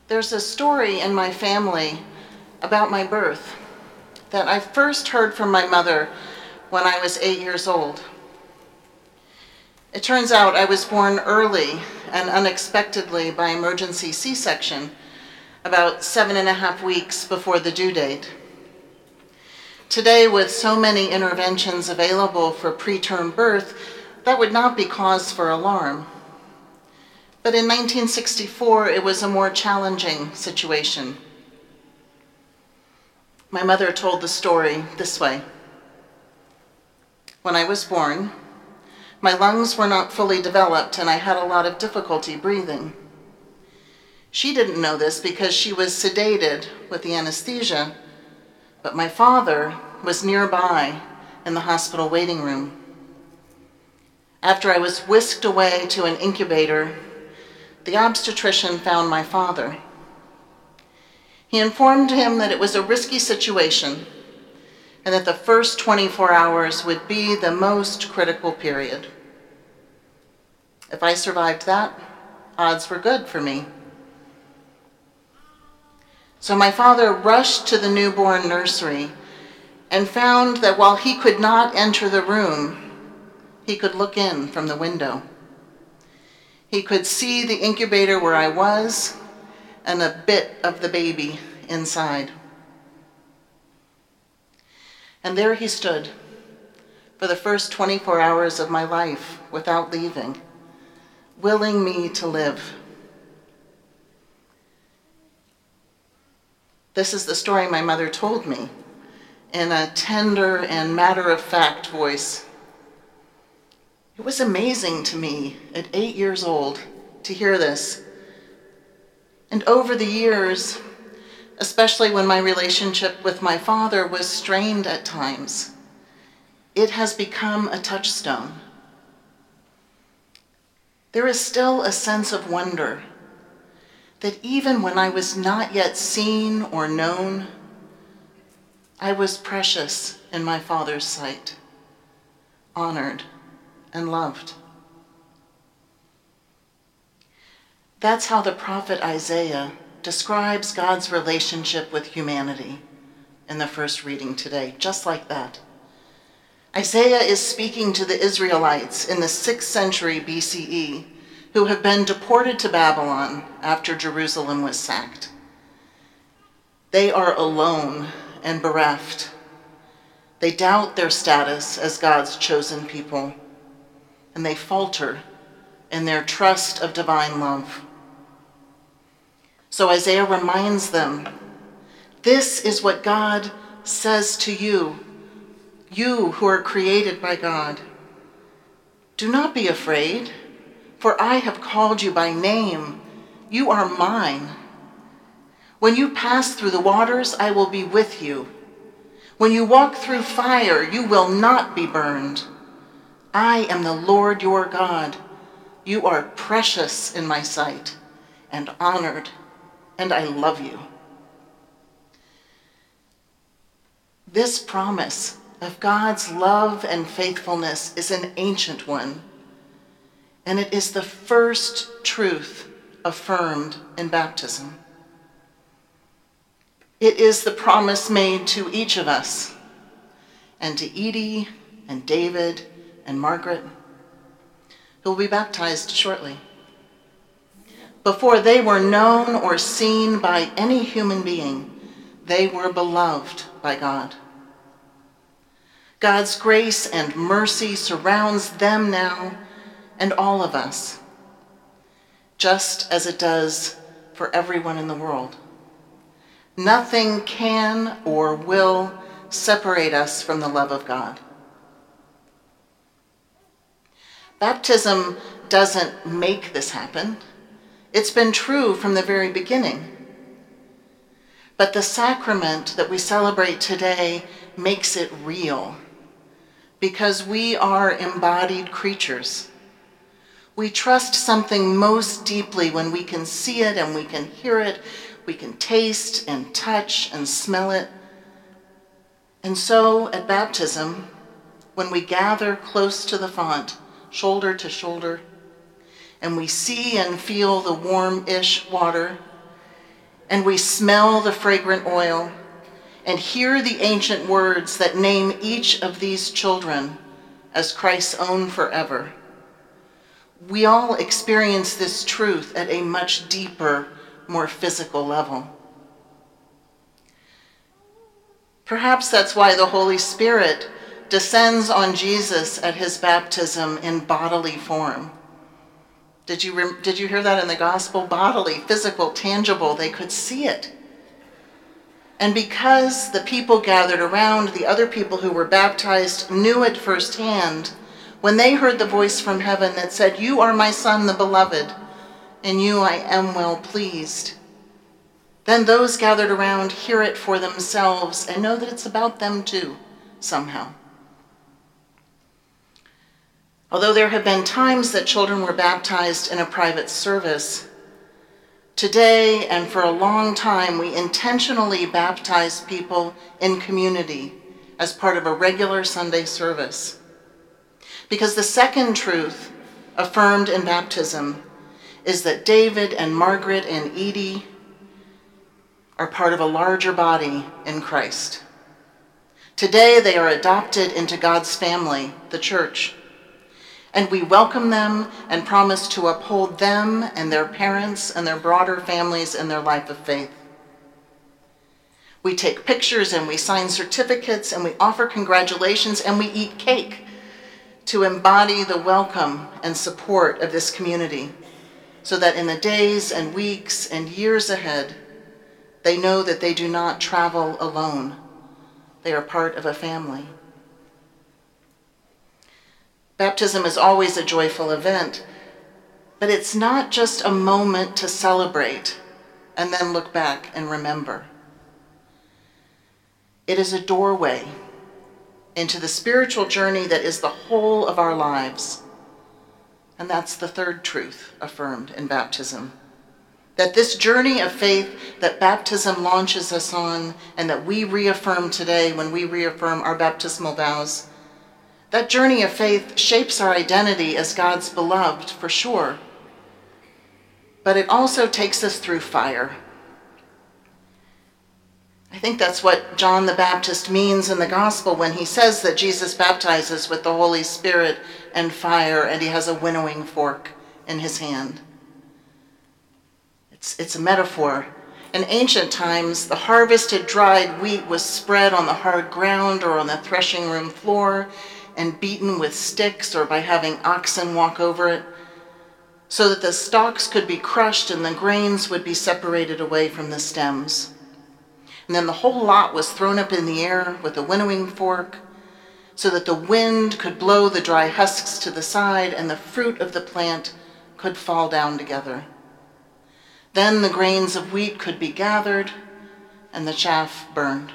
There's a story in my family about my birth that I first heard from my mother when I was 8 years old. It turns out I was born early and unexpectedly by emergency C-section about 7.5 weeks before the due date. Today, with so many interventions available for preterm birth, that would not be cause for alarm. But in 1964, it was a more challenging situation. My mother told the story this way. When I was born, my lungs were not fully developed and I had a lot of difficulty breathing. She didn't know this because she was sedated with the anesthesia, but my father was nearby in the hospital waiting room. After I was whisked away to an incubator, the obstetrician found my father. He informed him that it was a risky situation and that the first 24 hours would be the most critical period. If I survived that, odds were good for me. So my father rushed to the newborn nursery and found that while he could not enter the room, he could look in from the window. He could see the incubator where I was and a bit of the baby inside. And there he stood for the first 24 hours of my life without leaving, willing me to live. This is the story my mother told me in a tender and matter-of-fact voice. It was amazing to me at 8 years old to hear this. And over the years, especially when my relationship with my father was strained at times, it has become a touchstone. There is still a sense of wonder that even when I was not yet seen or known, I was precious in my Father's sight, honored and loved. That's how the prophet Isaiah describes God's relationship with humanity in the first reading today, just like that. Isaiah is speaking to the Israelites in the 6th century BCE who have been deported to Babylon after Jerusalem was sacked. They are alone and bereft. They doubt their status as God's chosen people, and they falter in their trust of divine love. So Isaiah reminds them, this is what God says to you, you who are created by God. Do not be afraid, for I have called you by name. You are mine. When you pass through the waters, I will be with you. When you walk through fire, you will not be burned. I am the Lord your God. You are precious in my sight and honored, and I love you. This promise of God's love and faithfulness is an ancient one, and it is the first truth affirmed in baptism. It is the promise made to each of us, and to Edie and David and Margaret, who will be baptized shortly. Before they were known or seen by any human being, they were beloved by God. God's grace and mercy surrounds them now and all of us, just as it does for everyone in the world. Nothing can or will separate us from the love of God. Baptism doesn't make this happen. It's been true from the very beginning. But the sacrament that we celebrate today makes it real, because we are embodied creatures. We trust something most deeply when we can see it and we can hear it, we can taste and touch and smell it. And so at baptism, when we gather close to the font, shoulder to shoulder, and we see and feel the warm-ish water, and we smell the fragrant oil and hear the ancient words that name each of these children as Christ's own forever, we all experience this truth at a much deeper, more physical level. Perhaps that's why the Holy Spirit descends on Jesus at his baptism in bodily form. Did you hear that in the gospel? Bodily, physical, tangible. They could see it. And because the people gathered around, the other people who were baptized knew it firsthand, when they heard the voice from heaven that said, "You are my Son, the beloved, in you I am well pleased," then those gathered around hear it for themselves and know that it's about them too, somehow. Although there have been times that children were baptized in a private service, today and for a long time we intentionally baptize people in community as part of a regular Sunday service. Because the second truth affirmed in baptism is that David and Margaret and Edie are part of a larger body in Christ. Today they are adopted into God's family, the church, and we welcome them and promise to uphold them and their parents and their broader families in their life of faith. We take pictures and we sign certificates and we offer congratulations and we eat cake to embody the welcome and support of this community, so that in the days and weeks and years ahead, they know that they do not travel alone. They are part of a family. Baptism is always a joyful event, but it's not just a moment to celebrate and then look back and remember. It is a doorway into the spiritual journey that is the whole of our lives. And that's the third truth affirmed in baptism. That this journey of faith that baptism launches us on and that we reaffirm today when we reaffirm our baptismal vows, that journey of faith shapes our identity as God's beloved, for sure. But it also takes us through fire. I think that's what John the Baptist means in the gospel when he says that Jesus baptizes with the Holy Spirit and fire, and he has a winnowing fork in his hand. It's a metaphor. In ancient times, the harvested dried wheat was spread on the hard ground or on the threshing room floor and beaten with sticks or by having oxen walk over it, so that the stalks could be crushed and the grains would be separated away from the stems. And then the whole lot was thrown up in the air with a winnowing fork so that the wind could blow the dry husks to the side and the fruit of the plant could fall down together. Then the grains of wheat could be gathered and the chaff burned.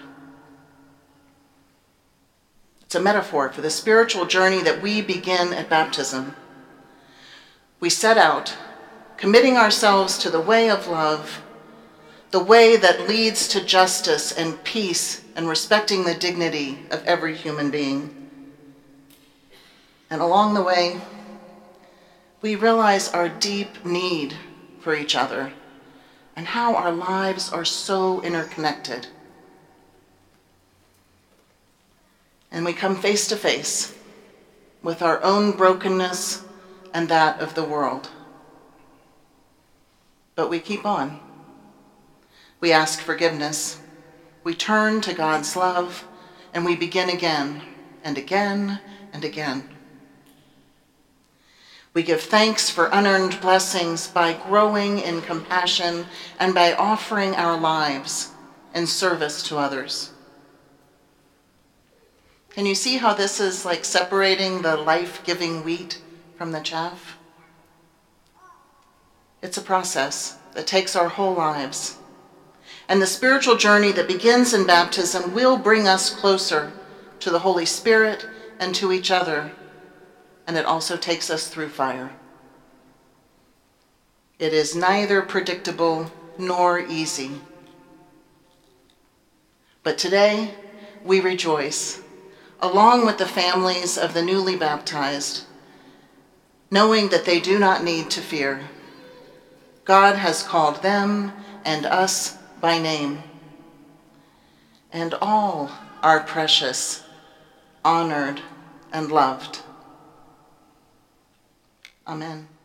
It's a metaphor for the spiritual journey that we begin at baptism. We set out, committing ourselves to the way of love, the way that leads to justice and peace and respecting the dignity of every human being. And along the way, we realize our deep need for each other and how our lives are so interconnected. And we come face to face with our own brokenness and that of the world. But we keep on. We ask forgiveness, we turn to God's love, and we begin again and again and again. We give thanks for unearned blessings by growing in compassion and by offering our lives in service to others. Can you see how this is like separating the life-giving wheat from the chaff? It's a process that takes our whole lives. And the spiritual journey that begins in baptism will bring us closer to the Holy Spirit and to each other, and it also takes us through fire. It is neither predictable nor easy. But today, we rejoice, along with the families of the newly baptized, knowing that they do not need to fear. God has called them and us by name, and all are precious, honored, and loved. Amen.